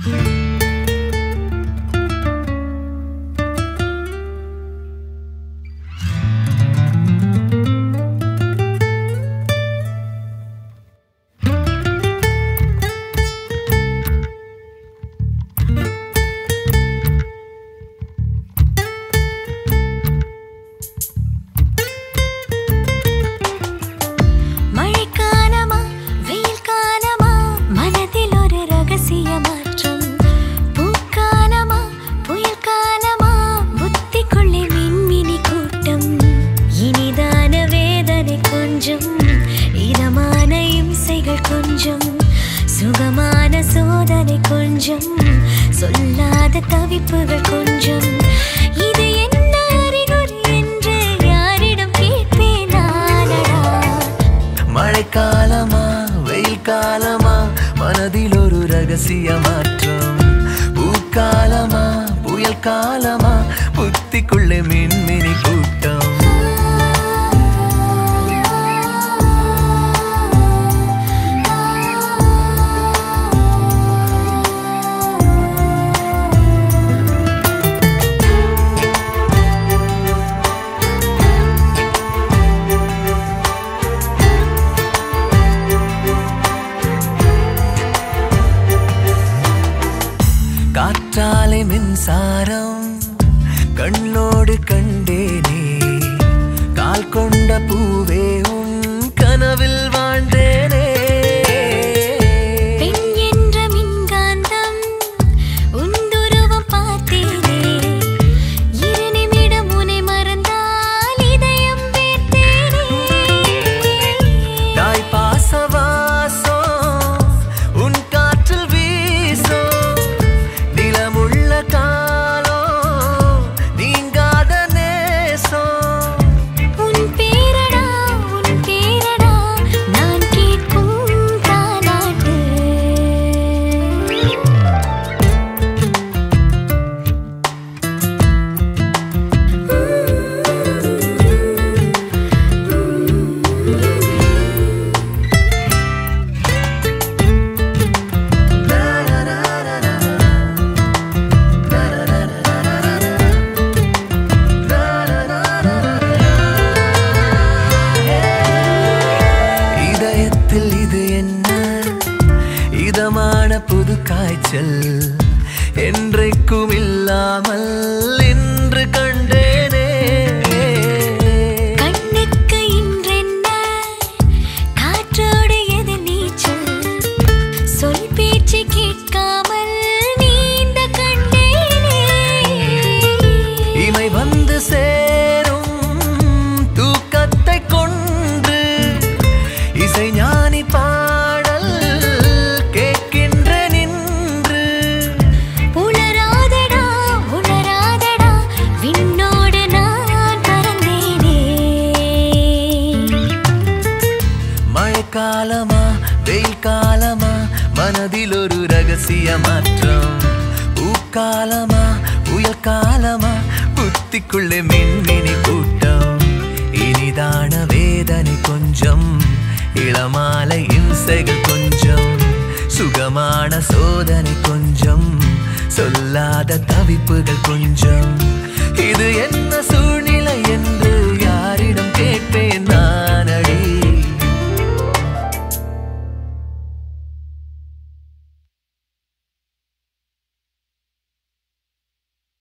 சுகமான சோதனை கொஞ்சம் சொல்லாத தவிப்புகள் கொஞ்சம் இது என்ன அறிகுறி என்று யாரிடம் கேட்பேன் நானடா மழைக்காலமா வெயில் காலமா மனதில் ஒரு ரகசிய மாற்றம் பூக்காலமா புயல் காலமா புத்திக்குள்ளே மின்மினி கூட்டம் காற்றாலை மின்சாரம் கண்ணோடு கண்டேனே கால் கொண்ட பூவே உன் கனவில் வாழ்ந்தேனே பெண் என்ற மின்காந்தம் உந்துருவம் பார்த்தேனே இரு நிமிடம் உன்னை மறந்தால் இதயம் வேர்த்தேனே தாய் பாசவாசோ உன் காற்றில் வீசோ இதமான புது காய்ச்சல் என்றைக்கும் இல்லாமல் இன்று கண்டேனே கண்ணுக்கு இன்றென்ன காற்றோடு எது நீச்சல் சொல் பேச்சு கேட்காமல் நீந்த கண்டேனே இமை வந்து சேரும் தூக்கத்தை கொண்டு இசை ஞானி காலமா வெயில் காலமா மனதில் ஒரு ரகசிய மாற்றம் பூக்காலமா புயல் காலமா புத்திக்குள்ளே மின்மினி கூட்டம் இனிதான வேதனை கொஞ்சம் இளமாலை இம்சைகள் கொஞ்சம் சுகமான சோதனை கொஞ்சம் சொல்லாத தவிப்புகள் கொஞ்சம் இது என்ன சூழ்